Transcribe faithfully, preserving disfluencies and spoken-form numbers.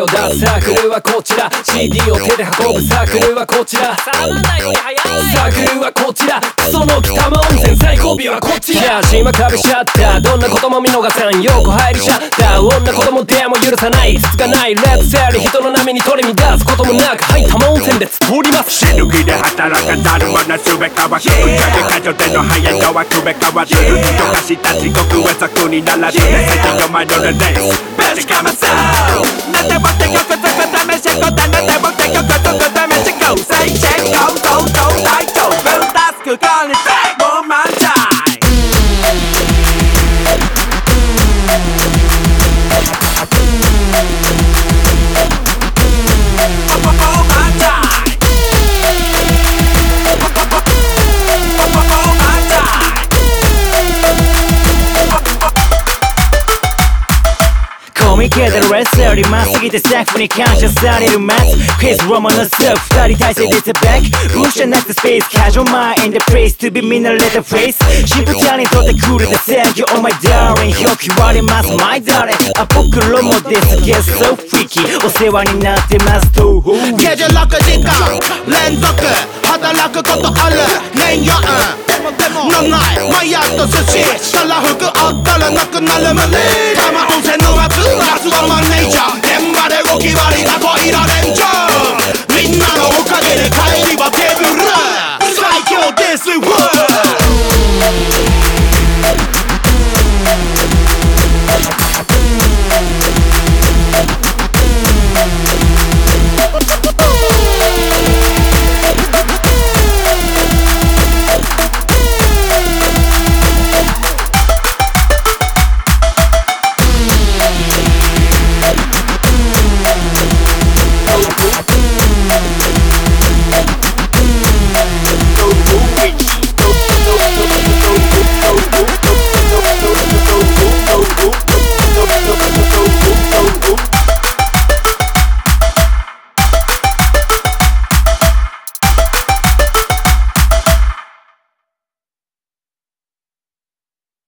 を出すサークルはこちら シーディー を手で運ぶサークルはこちらサークルはこちらクソの北間温泉最後尾はこちらジャージは壁シャッターどんなことも見逃さんよく入りシャッター女子供でも許さないつつがないレッツセリ人の波に取り乱すこともなくはい多摩温泉で通ります死ぬ気で働かざる者すべかわく過剰での早いのはくべかわず溶かした地獄は俗にならずね最近の前のレースベジカマサウなんでもって曲つく試しこだなんでもって曲つく試しこ最チェックゴーゴーゴー大丈夫タスク管理もう満載コミケでレッスよりまっすぎてスタッフに感謝されるマツクイズロマンのスープ二人体制でセバックウーシャなくてスペース Casual mind in the place to be みんなレッドフェイスシンプルチャレンジとってクールで Thank you oh my darling よく言われます my darling あ僕らもです Get so freaky お世話になってますとケジュろくじかん連続働くことある年よんのないマヤと寿司たらふくあったらなくなる無理多摩温泉の枠夏はマネージャー現場で動き割りだといられ